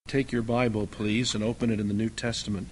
Take your Bible, please, and open it in the New Testament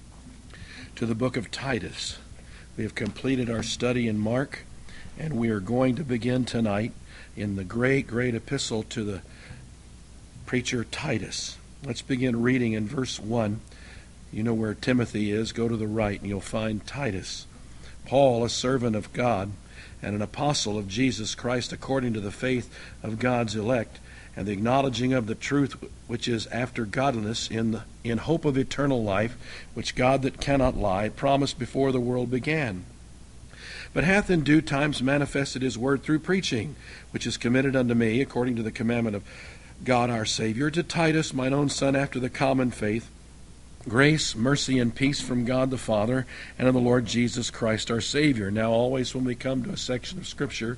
to the book of Titus. We have completed our study in Mark, and we are going to begin tonight in the great epistle to the preacher Titus. Let's begin reading in verse 1. You know where Timothy is. Go to the right, and you'll find Titus. Paul, a servant of God and an apostle of Jesus Christ according to the faith of God's elect, and the acknowledging of the truth which is after godliness in hope of eternal life, which God that cannot lie promised before the world began, but hath in due times manifested his word through preaching, which is committed unto me according to the commandment of God our Savior, to Titus, mine own son, after the common faith, grace, mercy, and peace from God the Father and of the Lord Jesus Christ our Savior. Now always when we come to a section of Scripture,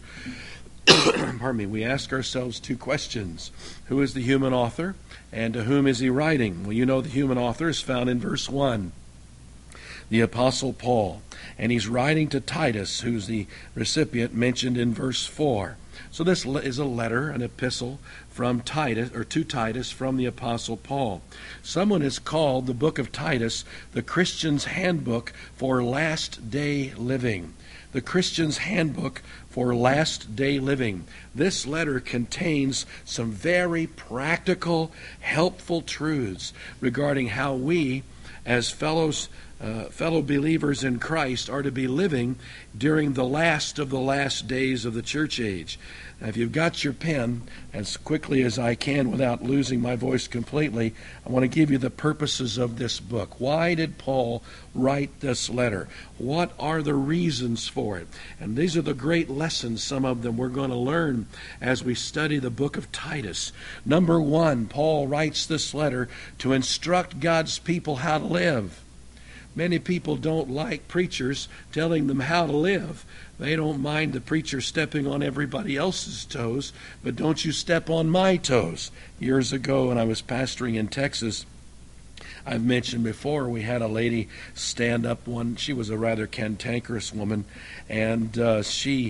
we ask ourselves two questions. Who is the human author, and to whom is he writing? Well, you know the human author is found in verse 1, the Apostle Paul. And he's writing to Titus, who's the recipient mentioned in verse 4. So this is a letter, an epistle from Titus, or to Titus, from the Apostle Paul. Someone has called the book of Titus the Christian's handbook for last day living. The Christian's handbook for last day living. This letter contains some very practical, helpful truths regarding how we, as fellow believers in Christ, are to be living during the last of the last days of the church age. Now, if you've got your pen, as quickly as I can without losing my voice completely, I want to give you the purposes of this book. Why did Paul write this letter? What are the reasons for it? And these are the great lessons, some of them we're going to learn as we study the book of Titus. Number one, Paul writes this letter to instruct God's people how to live. Many people don't like preachers telling them how to live. They don't mind the preacher stepping on everybody else's toes, but don't you step on my toes. Years ago when I was pastoring in Texas, I've mentioned before, we had a lady stand up she was a rather cantankerous woman, and she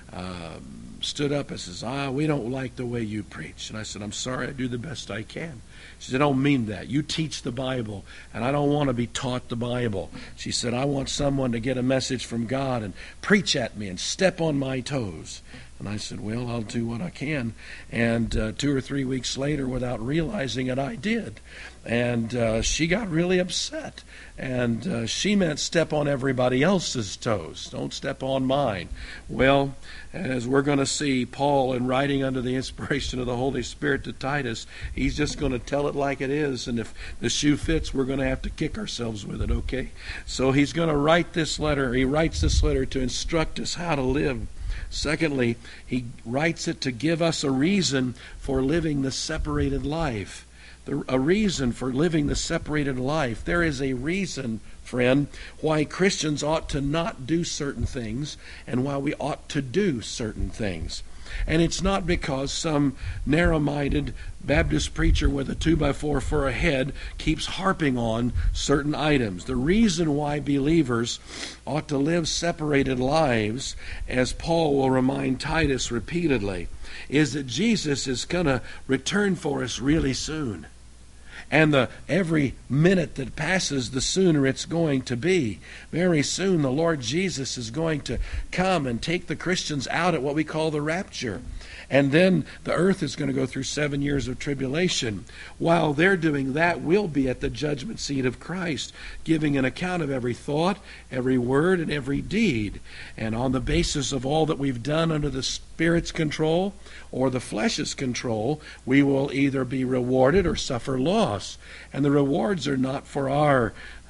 stood up and says, we don't like the way you preach. And I said, I'm sorry, I do the best I can. She said, I don't mean that. You teach the Bible, and I don't want to be taught the Bible. She said, I want someone to get a message from God and preach at me and step on my toes. And I said, well, I'll do what I can. And 2 or 3 weeks later, without realizing it, I did. And she got really upset. And she meant step on everybody else's toes. Don't step on mine. Well, as we're going to see, Paul, in writing under the inspiration of the Holy Spirit to Titus, he's just going to tell it like it is. And if the shoe fits, we're going to have to kick ourselves with it, okay? So he's going to write this letter. He writes this letter to instruct us how to live. Secondly, he writes it to give us a reason for living the separated life. A reason for living the separated life. There is a reason, friend, why Christians ought to not do certain things and why we ought to do certain things. And it's not because some narrow-minded Baptist preacher with a 2x4 for a head keeps harping on certain items. The reason why believers ought to live separated lives, as Paul will remind Titus repeatedly, is that Jesus is going to return for us really soon. And every minute that passes, the sooner it's going to be. Very soon the Lord Jesus is going to come and take the Christians out at what we call the rapture. And then the earth is going to go through 7 years of tribulation. While they're doing that, we'll be at the judgment seat of Christ, giving an account of every thought, every word, and every deed. And on the basis of all that we've done under the Spirit's control or the flesh's control, we will either be rewarded or suffer loss. And the rewards are not for our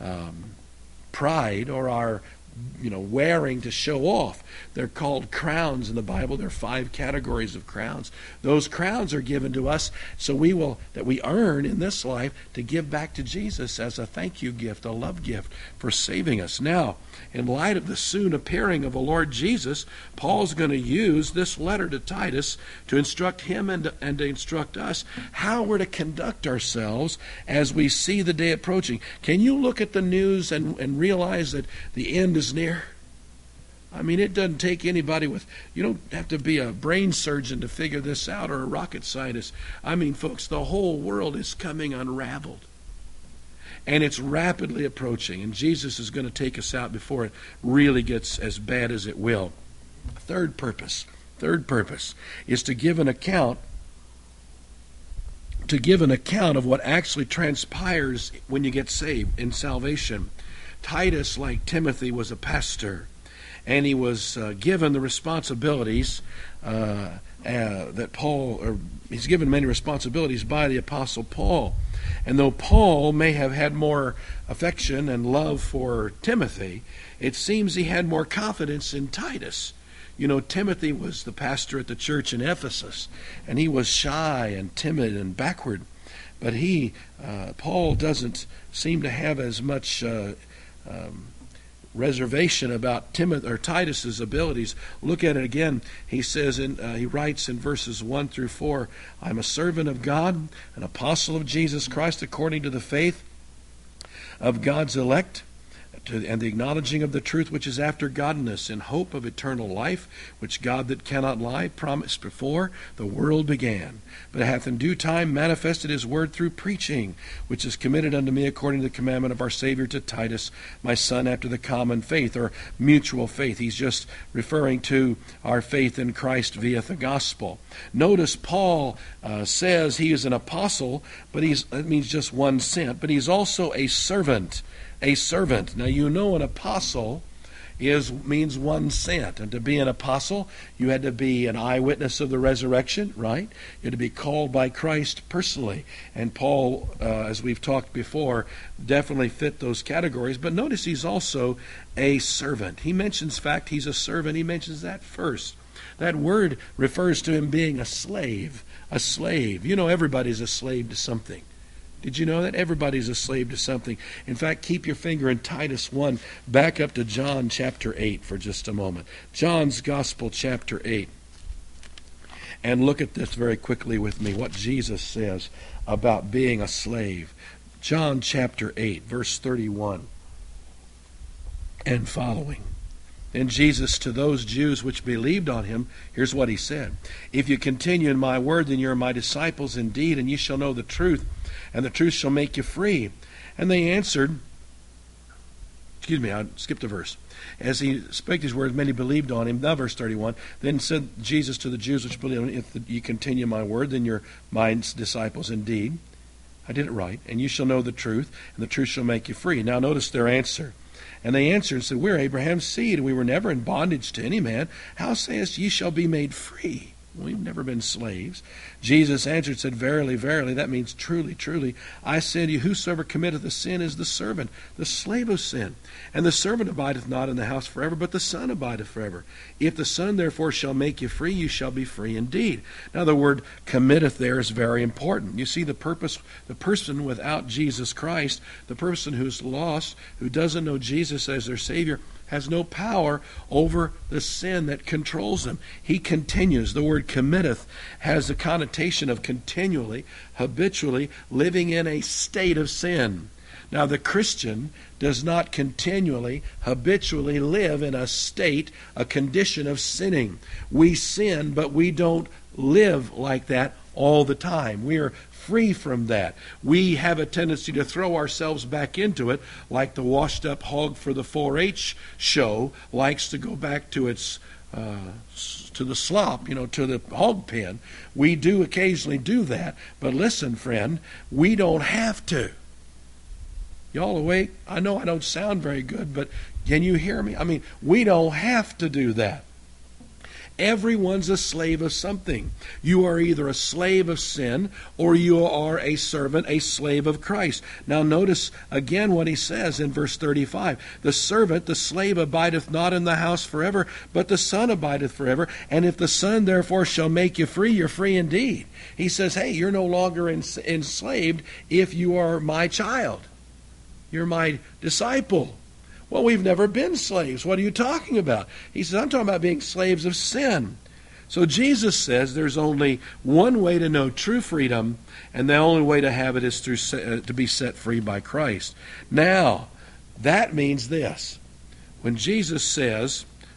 pride or our wearing to show off. They're called crowns in the Bible. There are 5 categories of crowns. Those crowns are given to us that we earn in this life to give back to Jesus as a thank you gift, a love gift for saving us. Now, in light of the soon appearing of the Lord Jesus, Paul's going to use this letter to Titus to instruct him and to instruct us how we're to conduct ourselves as we see the day approaching. Can you look at the news and realize that the end is near? I mean, it doesn't take anybody you don't have to be a brain surgeon to figure this out, or a rocket scientist. I mean, folks, the whole world is coming unraveled. And it's rapidly approaching, and Jesus is going to take us out before it really gets as bad as it will. Third purpose is to give an account of what actually transpires when you get saved in salvation. Titus, like Timothy, was a pastor, and he was given the responsibilities that he's given many responsibilities by the Apostle Paul. And though Paul may have had more affection and love for Timothy, it seems he had more confidence in Titus. You know, Timothy was the pastor at the church in Ephesus, and he was shy and timid and backward. But Paul doesn't seem to have as much reservation about Titus's abilities. Look at it again. He says, he writes in verses 1 through 4, I'm a servant of God, an apostle of Jesus Christ, according to the faith of God's elect, and the acknowledging of the truth which is after godliness, in hope of eternal life, which God that cannot lie promised before the world began, but hath in due time manifested his word through preaching, which is committed unto me according to the commandment of our Savior to Titus, my son, after the common faith, or mutual faith. He's just referring to our faith in Christ via the gospel. Notice Paul says he is an apostle, but that means just one sent, but he's also a servant. A servant. Now, you know, an apostle means one sent. And to be an apostle, you had to be an eyewitness of the resurrection, right? You had to be called by Christ personally. And Paul, as we've talked before, definitely fit those categories. But notice he's also a servant. He mentions, he's a servant. He mentions that first. That word refers to him being a slave. A slave. You know, everybody's a slave to something. Did you know that? Everybody's a slave to something. In fact, keep your finger in Titus 1. Back up to John chapter 8 for just a moment. John's Gospel chapter 8. And look at this very quickly with me, what Jesus says about being a slave. John chapter 8, verse 31 and following. Then Jesus, to those Jews which believed on him, here's what he said. If you continue in my word, then you are my disciples indeed, and ye shall know the truth, and the truth shall make you free. And they answered, I skipped a verse. As he spake these words, many believed on him. Now verse 31. Then said Jesus to the Jews which believed on him, if you continue my word, then you're my disciples indeed. I did it right. And you shall know the truth, and the truth shall make you free. Now notice their answer. And they answered and said, we're Abraham's seed, and we were never in bondage to any man. How sayest ye shall be made free? We've never been slaves. Jesus answered and said, verily, verily, that means truly, truly, I say unto you, whosoever committeth a sin is the servant, the slave of sin. And the servant abideth not in the house forever, but the Son abideth forever. If the Son therefore shall make you free, you shall be free indeed. Now the word committeth there is very important. You see, the person without Jesus Christ, the person who's lost, who doesn't know Jesus as their Savior, has no power over the sin that controls them. He continues. The word committeth has the connotation of continually, habitually living in a state of sin. Now, the Christian does not continually, habitually live in a state, a condition of sinning. We sin, but we don't live like that all the time. We are free from that. We have a tendency to throw ourselves back into it, like the washed-up hog for the 4-H show likes to go back to its to the slop, to the hog pen. We do occasionally do that, but listen, friend, we don't have to. Y'all awake? I know I don't sound very good, but can you hear me? I mean, we don't have to do that. Everyone's a slave of something. You are either a slave of sin or you are a servant, a slave of Christ. Now notice again what he says in verse 35. The servant, the slave, abideth not in the house forever, but the Son abideth forever. And if the Son therefore shall make you free, you're free indeed. He says, hey, you're no longer enslaved if you are my child. You're my disciple. Well, we've never been slaves. What are you talking about? He says, I'm talking about being slaves of sin. So Jesus says there's only one way to know true freedom, and the only way to have it is to be set free by Christ. Now, that means this. When Jesus says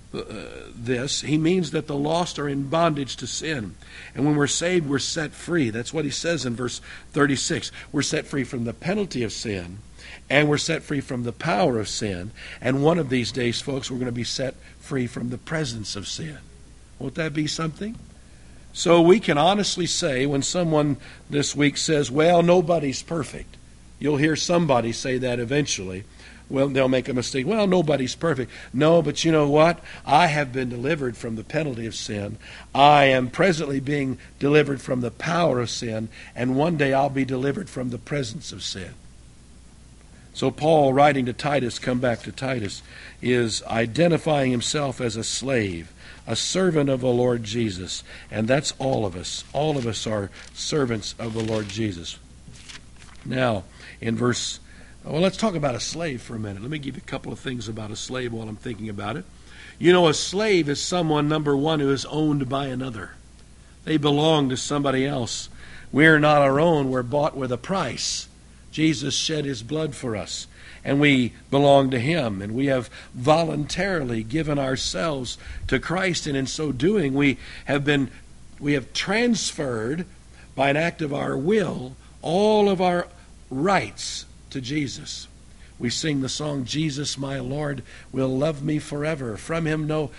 this, he means that the lost are in bondage to sin. And when we're saved, we're set free. That's what he says in verse 36. We're set free from the penalty of sin, and we're set free from the power of sin. And one of these days, folks, we're going to be set free from the presence of sin. Won't that be something? So we can honestly say, when someone this week says, well, nobody's perfect. You'll hear somebody say that eventually. Well, they'll make a mistake. Well, nobody's perfect. No, but you know what? I have been delivered from the penalty of sin. I am presently being delivered from the power of sin, and one day I'll be delivered from the presence of sin. So Paul, writing to Titus, come back to Titus, is identifying himself as a slave, a servant of the Lord Jesus. And that's all of us. All of us are servants of the Lord Jesus. Now, in verse... Well, let's talk about a slave for a minute. Let me give you a couple of things about a slave while I'm thinking about it. You know, a slave is someone, number one, who is owned by another. They belong to somebody else. We're not our own. We're bought with a price. Jesus shed his blood for us, and we belong to him. And we have voluntarily given ourselves to Christ, and in so doing, we have transferred, by an act of our will, all of our rights to Jesus. We sing the song, Jesus my Lord will love me forever. From him no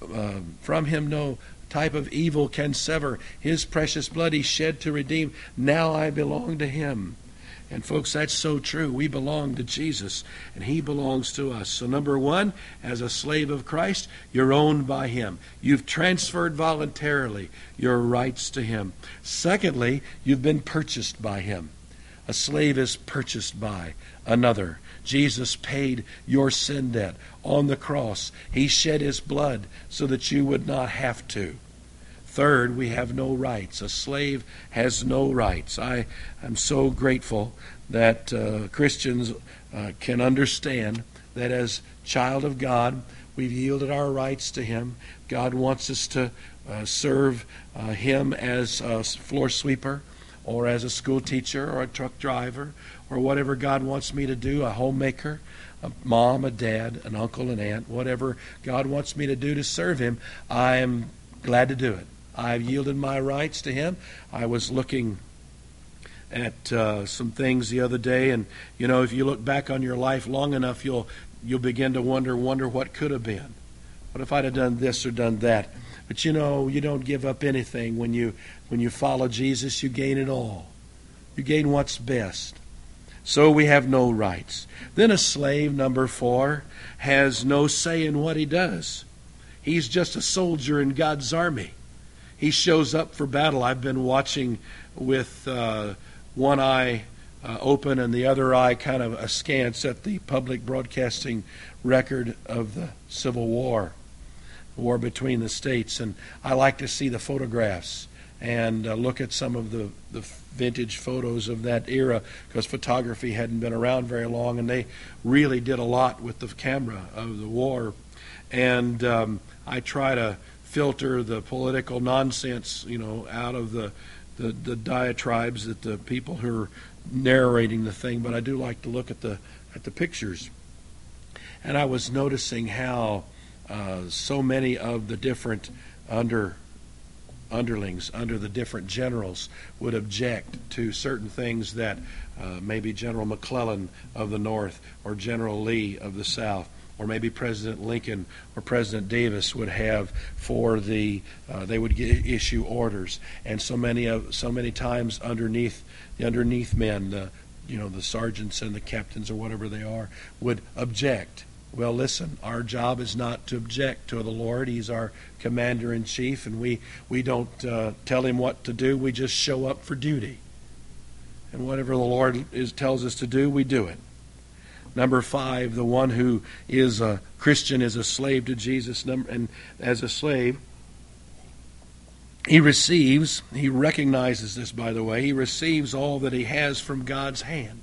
type of evil can sever. His precious blood he shed to redeem. Now I belong to him. And folks, that's so true. We belong to Jesus, and he belongs to us. So number one, as a slave of Christ, you're owned by him. You've transferred voluntarily your rights to him. Secondly, you've been purchased by him. A slave is purchased by another. Jesus paid your sin debt on the cross. He shed his blood so that you would not have to. Third, we have no rights. A slave has no rights. I am so grateful that Christians can understand that as child of God, we've yielded our rights to him. God wants us to serve him as a floor sweeper, or as a school teacher, or a truck driver, or whatever God wants me to do, a homemaker, a mom, a dad, an uncle, an aunt, whatever God wants me to do to serve him, I am glad to do it. I've yielded my rights to him. I was looking at some things the other day, and you know, if you look back on your life long enough, you'll begin to wonder what could have been. What if I'd have done this or done that? But you know, you don't give up anything. When you follow Jesus, you gain it all. You gain what's best. So we have no rights. Then a slave, number 4, has no say in what he does. He's just a soldier in God's army. He shows up for battle. I've been watching with one eye open and the other eye kind of askance at the public broadcasting record of the Civil War. War between the states, and I like to see the photographs and look at some of the vintage photos of that era, because photography hadn't been around very long, and they really did a lot with the camera of the war. And I try to filter the political nonsense, you know, out of the diatribes that the people who are narrating the thing, but I do like to look at the pictures. And I was noticing how so many of the different underlings under the different generals would object to certain things that maybe General McClellan of the North or General Lee of the South, or maybe President Lincoln or President Davis would have for they would issue orders. And so many times underneath men, the sergeants and the captains or whatever they are, would object. Well, listen, our job is not to object to the Lord. He's our commander-in-chief, and we don't tell him what to do. We just show up for duty. And whatever the Lord tells us to do, we do it. Number 5, the one who is a Christian is a slave to Jesus. And as a slave, he recognizes this, by the way, he receives all that he has from God's hand.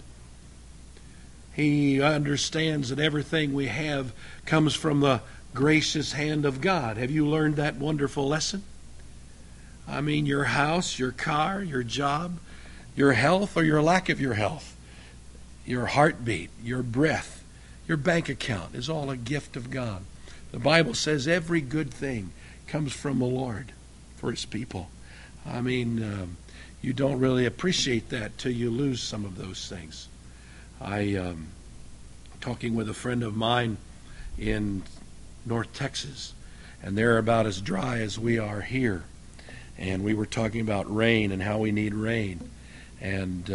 He understands that everything we have comes from the gracious hand of God. Have you learned that wonderful lesson? I mean, your house, your car, your job, your health or your lack of your health, your heartbeat, your breath, your bank account is all a gift of God. The Bible says every good thing comes from the Lord for His people. I mean, you don't really appreciate that till you lose some of those things. Talking with a friend of mine in North Texas, and they're about as dry as we are here. And we were talking about rain and how we need rain. And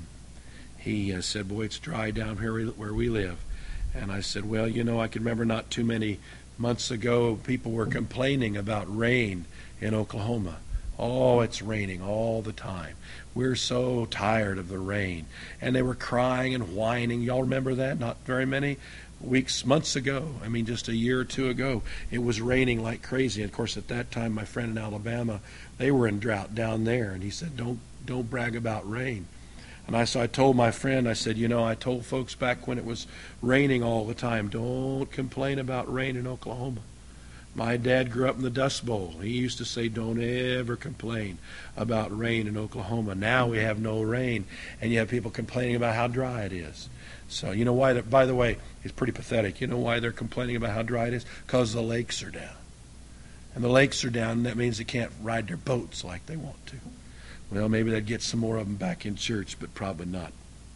he said, boy, it's dry down here where we live. And I said, well, you know, I can remember not too many months ago, people were complaining about rain in Oklahoma. Oh, it's raining all the time. We're so tired of the rain. And they were crying and whining. Y'all remember that? Not very many months ago. I mean, just a year or two ago, it was raining like crazy. And of course, at that time, my friend in Alabama, they were in drought down there. And he said, don't brag about rain. And so I told my friend, I said, you know, I told folks back when it was raining all the time, don't complain about rain in Oklahoma. My dad grew up in the Dust Bowl. He used to say, don't ever complain about rain in Oklahoma. Now we have no rain, and you have people complaining about how dry it is. So you know why, by the way, it's pretty pathetic. You know why they're complaining about how dry it is? Because the lakes are down. And the lakes are down, and that means they can't ride their boats like they want to. Well, maybe they'd get some more of them back in church, but probably not.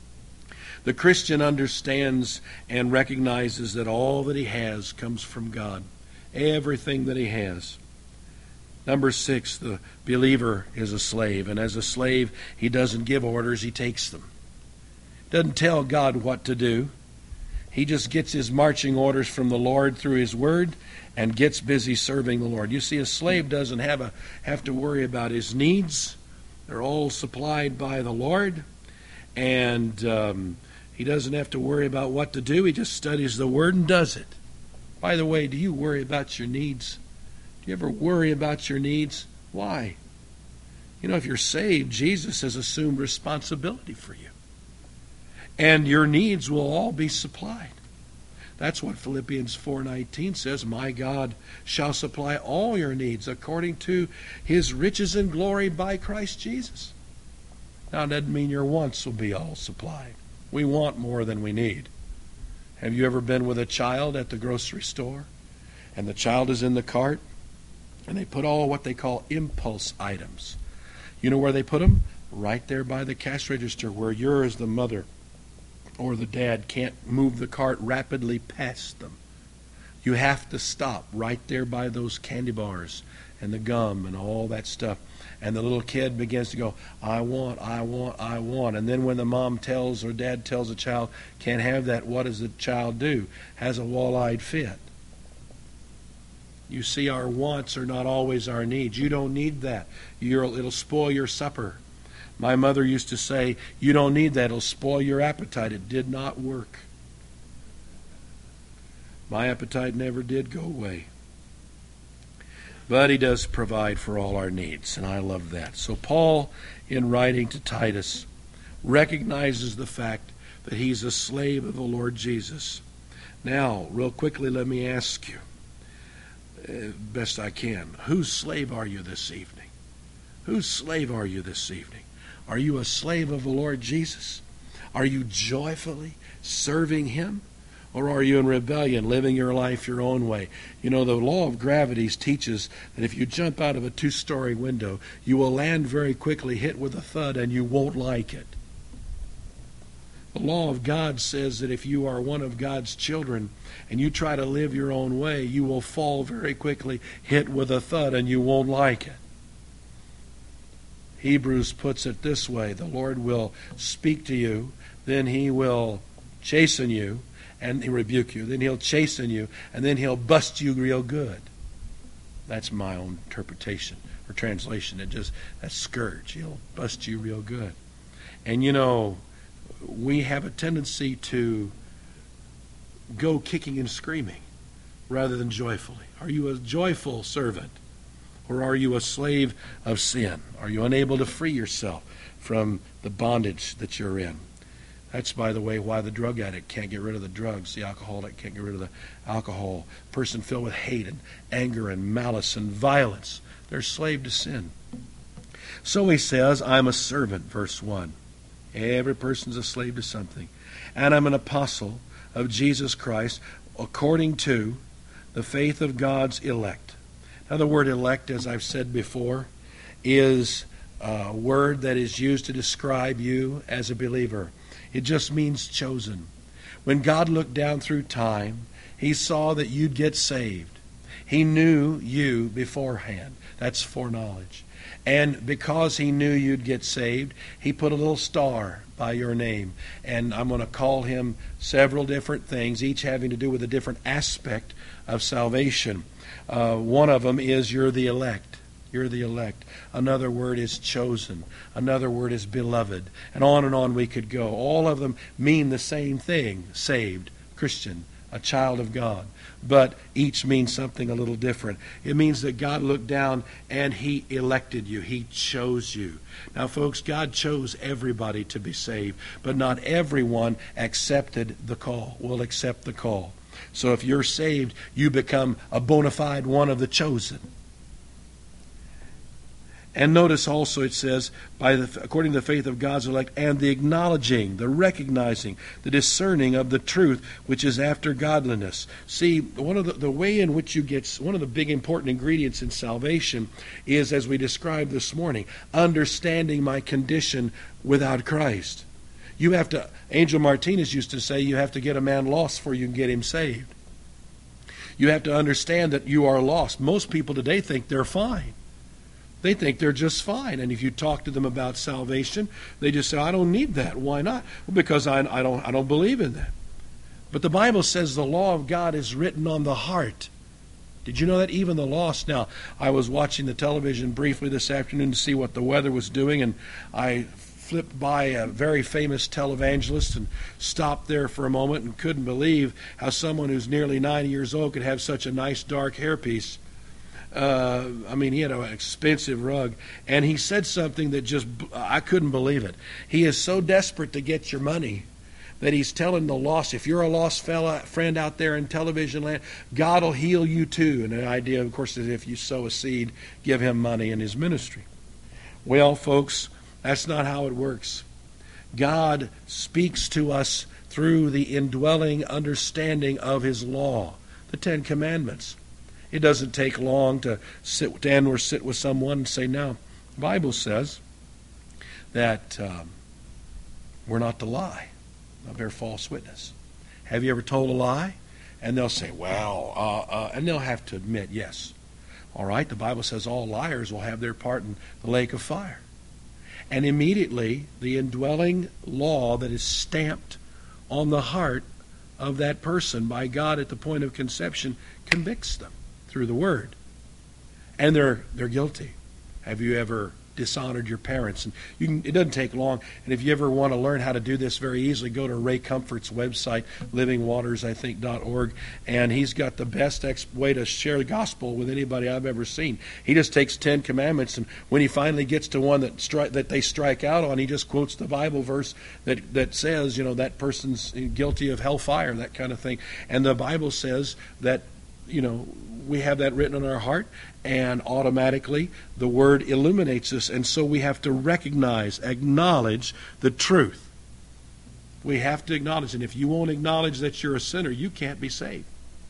The Christian understands and recognizes that all that he has comes from God. Everything that he has. Number 6, the believer is a slave. And as a slave, he doesn't give orders, he takes them. Doesn't tell God what to do. He just gets his marching orders from the Lord through His Word and gets busy serving the Lord. You see, a slave doesn't have to worry about his needs. They're all supplied by the Lord. And he doesn't have to worry about what to do. He just studies the Word and does it. By the way, do you worry about your needs? Do you ever worry about your needs? Why? You know, if you're saved, Jesus has assumed responsibility for you. And your needs will all be supplied. That's what Philippians 4:19 says, my God shall supply all your needs according to His riches and glory by Christ Jesus. Now, it doesn't mean your wants will be all supplied. We want more than we need. Have you ever been with a child at the grocery store, and the child is in the cart, and they put all what they call impulse items? You know where they put them? Right there by the cash register, where you as the mother or the dad can't move the cart rapidly past them. You have to stop right there by those candy bars and the gum and all that stuff. And the little kid begins to go, I want, I want, I want. And then when the mom tells or dad tells the child, can't have that, what does the child do? Has a wall-eyed fit. You see, our wants are not always our needs. You don't need that. It'll spoil your supper. My mother used to say, you don't need that. It'll spoil your appetite. It did not work. My appetite never did go away. But He does provide for all our needs, and I love that. So Paul, in writing to Titus, recognizes the fact that he's a slave of the Lord Jesus. Now, real quickly, let me ask you, best I can, whose slave are you this evening? Whose slave are you this evening? Are you a slave of the Lord Jesus? Are you joyfully serving Him? Or are you in rebellion, living your life your own way? You know, the law of gravity teaches that if you jump out of a 2-story window, you will land very quickly, hit with a thud, and you won't like it. The law of God says that if you are one of God's children and you try to live your own way, you will fall very quickly, hit with a thud, and you won't like it. Hebrews puts it this way: the Lord will speak to you, then He will chasten you, and He'll rebuke you. Then He'll chasten you, and then He'll bust you real good. That's my own interpretation or translation. That scourge. He'll bust you real good. And you know, we have a tendency to go kicking and screaming rather than joyfully. Are you a joyful servant? Or are you a slave of sin? Are you unable to free yourself from the bondage that you're in? That's, by the way, why the drug addict can't get rid of the drugs. The alcoholic can't get rid of the alcohol. Person filled with hate and anger and malice and violence. They're a slave to sin. So he says, I'm a servant, verse 1. Every person's a slave to something. And I'm an apostle of Jesus Christ according to the faith of God's elect. Now, the word elect, as I've said before, is a word that is used to describe you as a believer. It just means chosen. When God looked down through time, He saw that you'd get saved. He knew you beforehand. That's foreknowledge. And because He knew you'd get saved, He put a little star by your name. And I'm going to call him several different things, each having to do with a different aspect of salvation. One of them is you're the elect. You're the elect. Another word is chosen. Another word is beloved. And on we could go. All of them mean the same thing. Saved, Christian, a child of God. But each means something a little different. It means that God looked down and He elected you. He chose you. Now, folks, God chose everybody to be saved, but not everyone accepted the call, will accept the call. So if you're saved, you become a bona fide one of the chosen. And notice also it says, according to the faith of God's elect, and the acknowledging, the recognizing, the discerning of the truth, which is after godliness. See, one of the way in which you get, one of the big important ingredients in salvation is, as we described this morning, understanding my condition without Christ. You have to, Angel Martinez used to say, you have to get a man lost before you can get him saved. You have to understand that you are lost. Most people today think they're fine. They think they're just fine. And if you talk to them about salvation, they just say, I don't need that. Why not? Well, because I don't believe in that. But the Bible says the law of God is written on the heart. Did you know that? Even the lost. Now, I was watching the television briefly this afternoon to see what the weather was doing, and I flipped by a very famous televangelist and stopped there for a moment and couldn't believe how someone who's nearly 90 years old could have such a nice dark hairpiece. He had an expensive rug, and he said something that just, I couldn't believe it. He is so desperate to get your money that he's telling the lost, if you're a lost friend out there in television land, God will heal you too. And the idea, of course, is if you sow a seed, give him money in his ministry. Well, folks, that's not how it works. God speaks to us through the indwelling understanding of His law, the Ten Commandments. It doesn't take long to sit with someone and say, now, the Bible says that we're not to lie, not bear false witness. Have you ever told a lie? And they'll say, and they'll have to admit, yes. All right, the Bible says all liars will have their part in the lake of fire. And immediately, the indwelling law that is stamped on the heart of that person by God at the point of conception convicts them through the Word. And they're guilty. Have you ever dishonored your parents? And it doesn't take long. And if you ever want to learn how to do this very easily, go to Ray Comfort's website, livingwaters.org, and he's got the best way to share the gospel with anybody I've ever seen. He just takes 10 commandments, and when he finally gets to one that they strike out on, he just quotes the Bible verse that says, that person's guilty of hellfire, that kind of thing. And the Bible says that, we have that written on our heart, and automatically the Word illuminates us, and so we have to acknowledge the truth. We have to acknowledge, and if you won't acknowledge that you're a sinner, you can't be saved.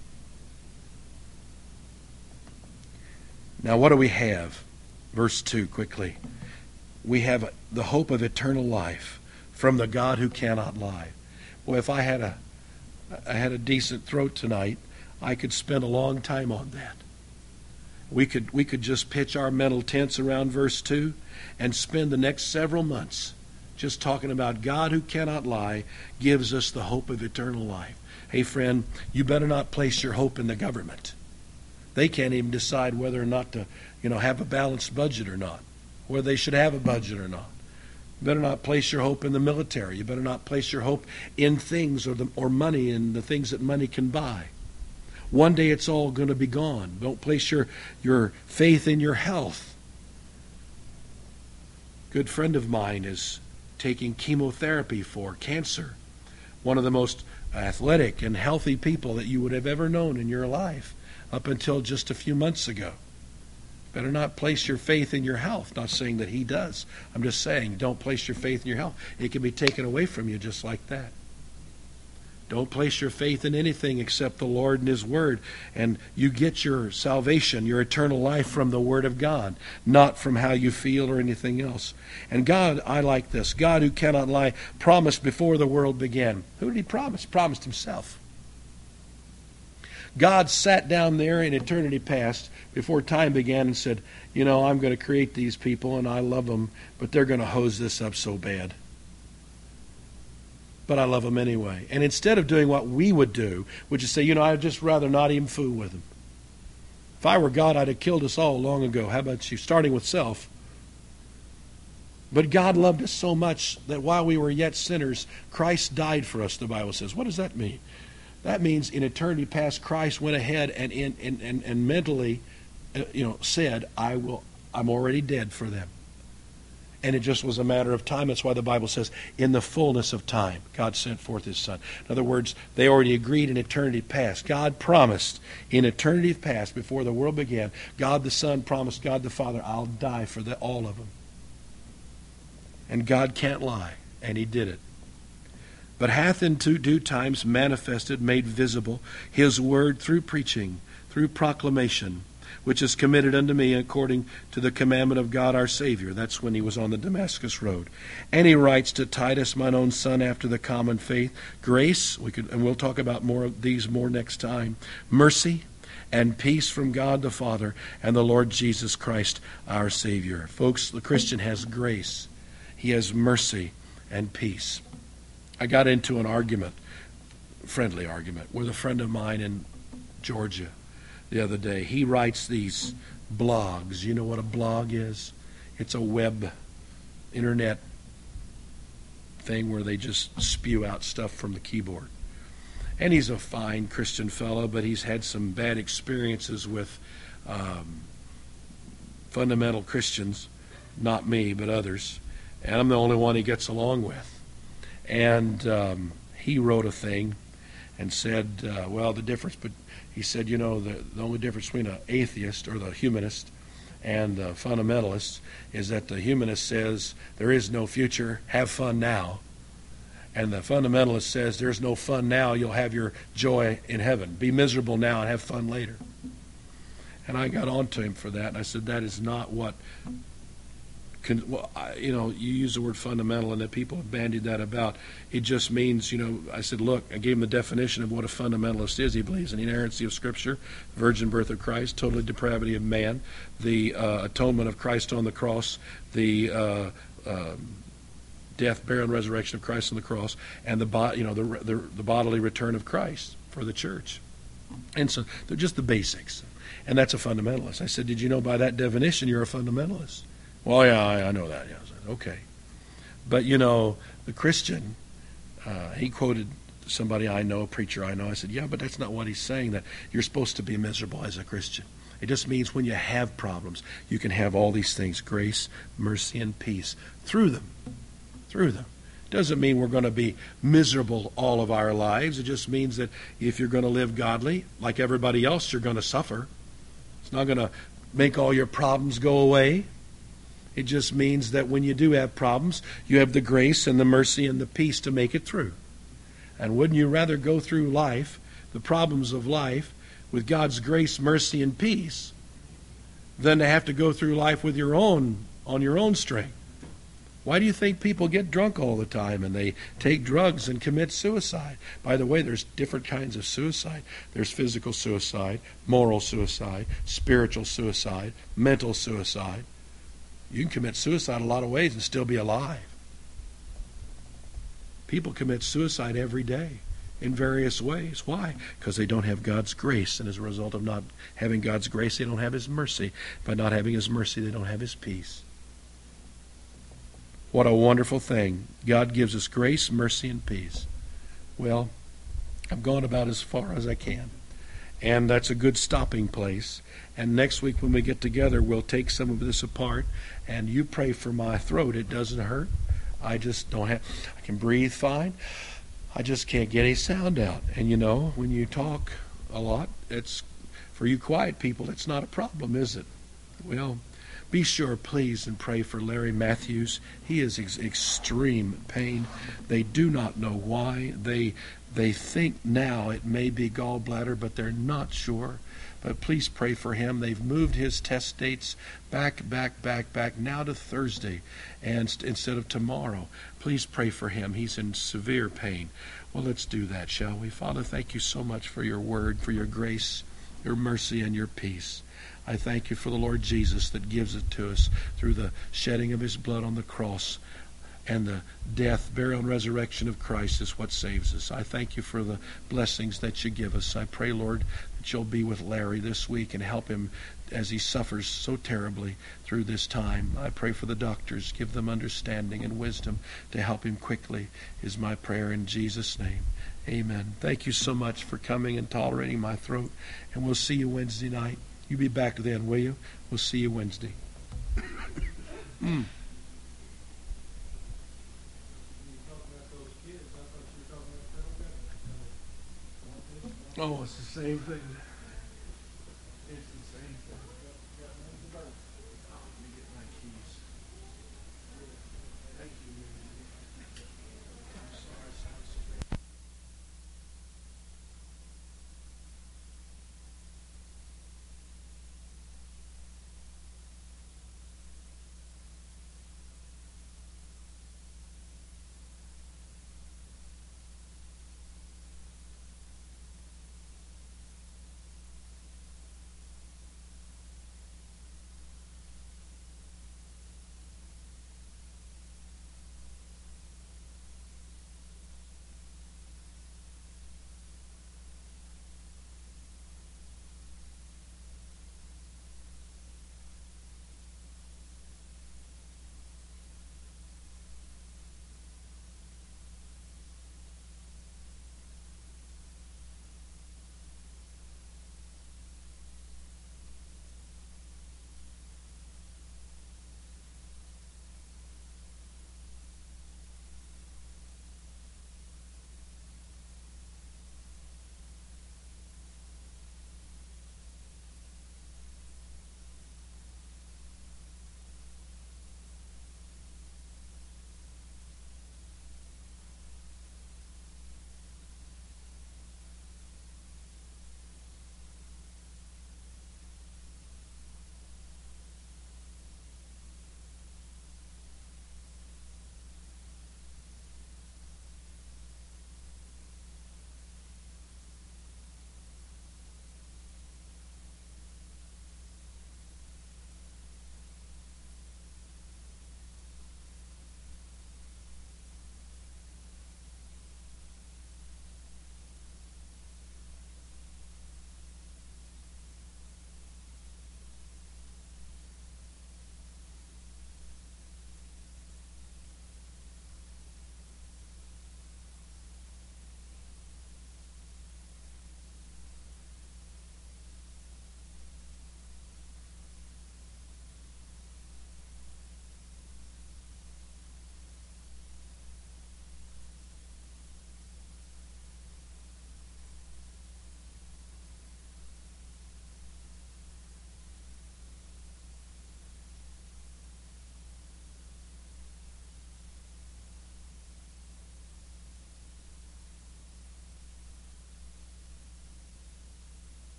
Now, what do we have? Verse 2, quickly. We have the hope of eternal life from the God who cannot lie. Boy, if I had a decent throat tonight, I could spend a long time on that. We could just pitch our mental tents around verse 2 and spend the next several months just talking about God who cannot lie gives us the hope of eternal life. Hey, friend, you better not place your hope in the government. They can't even decide whether or not to, have a balanced budget or not, whether they should have a budget or not. You better not place your hope in the military. You better not place your hope in things or money and the things that money can buy. One day it's all going to be gone. Don't place your faith in your health. A good friend of mine is taking chemotherapy for cancer. One of the most athletic and healthy people that you would have ever known in your life up until just a few months ago. Better not place your faith in your health. Not saying that he does. I'm just saying don't place your faith in your health. It can be taken away from you just like that. Don't place your faith in anything except the Lord and His Word. And you get your salvation, your eternal life from the Word of God, not from how you feel or anything else. And God, I like this, God who cannot lie, promised before the world began. Who did He promise? He promised Himself. God sat down there in eternity past before time began and said, you know, I'm going to create these people and I love them, but they're going to hose this up so bad. But I love them anyway. And instead of doing what we would do, which is say, you know, I'd just rather not even fool with them. If I were God, I'd have killed us all long ago. How about you? Starting with self. But God loved us so much that while we were yet sinners, Christ died for us, the Bible says. What does that mean? That means in eternity past, Christ went ahead and mentally, said, I'm already dead for them. And it just was a matter of time. That's why the Bible says, in the fullness of time, God sent forth His Son. In other words, they already agreed in eternity past. God promised in eternity past, before the world began, God the Son promised God the Father, I'll die for all of them. And God can't lie, and He did it. But hath in due times manifested, made visible, His word through preaching, through proclamation, which is committed unto me according to the commandment of God our Savior. That's when he was on the Damascus road. And he writes to Titus, mine own son, after the common faith, grace, and we'll talk about more of these next time, mercy and peace from God the Father and the Lord Jesus Christ our Savior. Folks, the Christian has grace. He has mercy and peace. I got into an argument, friendly argument, with a friend of mine in Georgia the other day. He writes these blogs. You know what a blog is? It's a web internet thing where they just spew out stuff from the keyboard. And he's a fine Christian fellow, but he's had some bad experiences with fundamental Christians. Not me, but others. And I'm the only one he gets along with. And he wrote a thing and said, the difference, but he said, the only difference between an atheist or the humanist and the fundamentalist is that the humanist says there is no future, have fun now. And the fundamentalist says there's no fun now, you'll have your joy in heaven. Be miserable now and have fun later. And I got on to him for that, and I said that is not what... you use the word fundamental, and that people have bandied that about. It just means, I said, look, I gave him the definition of what a fundamentalist is. He believes in the inerrancy of Scripture, virgin birth of Christ, total depravity of man, the atonement of Christ on the cross, the death, burial, and resurrection of Christ on the cross, and the bodily return of Christ for the church. And so they're just the basics. And that's a fundamentalist. I said, did you know by that definition you're a fundamentalist? Well, yeah, I know that. Yeah, I said, okay. But, the Christian, he quoted somebody I know, a preacher I know. I said, yeah, but that's not what he's saying, that you're supposed to be miserable as a Christian. It just means when you have problems, you can have all these things, grace, mercy, and peace, through them. Through them. It doesn't mean we're going to be miserable all of our lives. It just means that if you're going to live godly, like everybody else, you're going to suffer. It's not going to make all your problems go away. It just means that when you do have problems, you have the grace and the mercy and the peace to make it through. And wouldn't you rather go through life, the problems of life, with God's grace, mercy, and peace, than to have to go through life with on your own strength? Why do you think people get drunk all the time and they take drugs and commit suicide? By the way, there's different kinds of suicide. There's physical suicide, moral suicide, spiritual suicide, mental suicide. You can commit suicide a lot of ways and still be alive. People commit suicide every day in various ways. Why? Because they don't have God's grace. And as a result of not having God's grace, they don't have His mercy. By not having His mercy, they don't have His peace. What a wonderful thing. God gives us grace, mercy, and peace. Well, I've gone about as far as I can. And that's a good stopping place. And next week when we get together, we'll take some of this apart. And you pray for my throat. It doesn't hurt. I just don't have... I can breathe fine. I just can't get any sound out. And when you talk a lot, it's... For you quiet people, it's not a problem, is it? Well, Be sure, please, and pray for Larry Matthews. He is extreme pain. They do not know why. They think now it may be gallbladder, but they're not sure. But please pray for him. They've moved his test dates back, now to Thursday, and instead of tomorrow. Please pray for him. He's in severe pain. Well, let's do that, shall we? Father, thank you so much for your word, for your grace, your mercy, and your peace. I thank you for the Lord Jesus that gives it to us through the shedding of his blood on the cross, and the death, burial, and resurrection of Christ is what saves us. I thank you for the blessings that you give us. I pray, Lord, that you'll be with Larry this week and help him as he suffers so terribly through this time. I pray for the doctors. Give them understanding and wisdom to help him quickly, is my prayer in Jesus' name. Amen. Thank you so much for coming and tolerating my throat, and we'll see you Wednesday night. You be back then, will you? We'll see you Wednesday. Oh, it's the same thing.